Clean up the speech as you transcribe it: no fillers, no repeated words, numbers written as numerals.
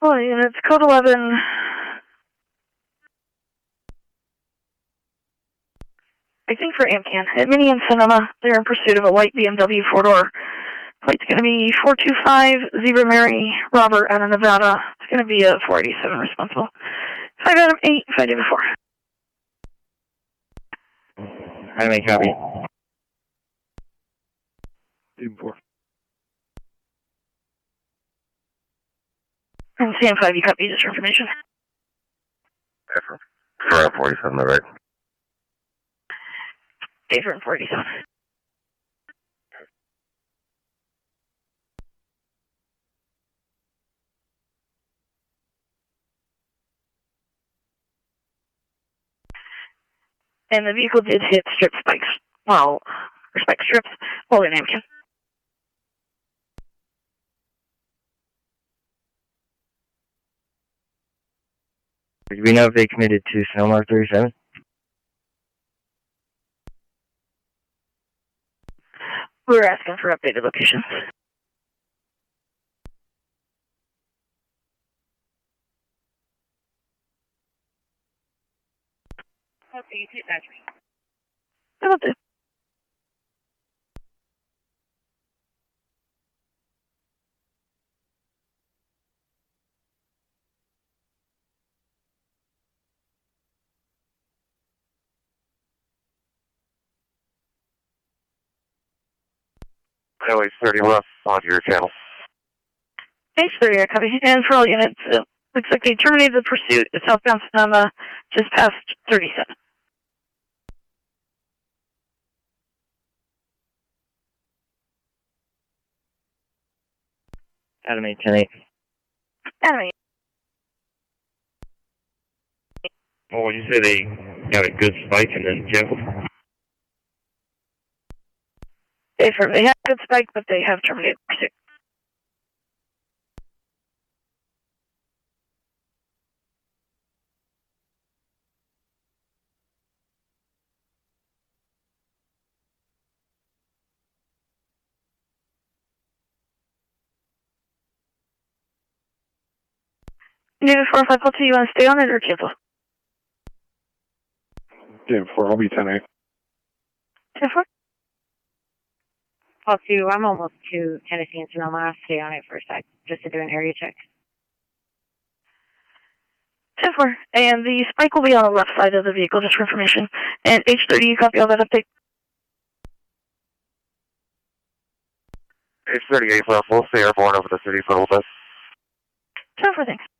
Well, units, code 11. I think for Amcan. At Mini and Cinema, they're in pursuit of a white BMW 4-door. Plate's going to be 425 Zebra Mary Robert out of Nevada. It's going to be a 487 responsible. 5 Adam 8, 5 David 4. Adam 8, copy. David 4. And Sam 5, you copy just for information. Affirm. Around 47, all right. David 487. And the vehicle did hit strip spikes. Well, or spike strips, while in Amcan. Do we know if they committed to Snowmark 37? We're asking for updated locations. Okay, you hit battery. That'll do. Highway 30 left onto your channel. H30, I copy. And for all units, looks like they terminated the pursuit at southbound Sonoma just past 37. Adam 8, 10 8. Adam 8. Well, would you say they got a good spike and then canceled? They have a good spike, but they have terminated pursuit. David 4, 5, 2, you want to stay on it or cancel? David 4, I'll be 10 8. 10 4? Call 2, I'm almost to Tennessee and Sonoma. I'll stay on it for a sec, just to do an area check. 10 4. And the spike will be on the left side of the vehicle, just for information. And H30, you copy all that update? H38 left, we'll stay airborne over the city for a little bit. 10 4, thanks.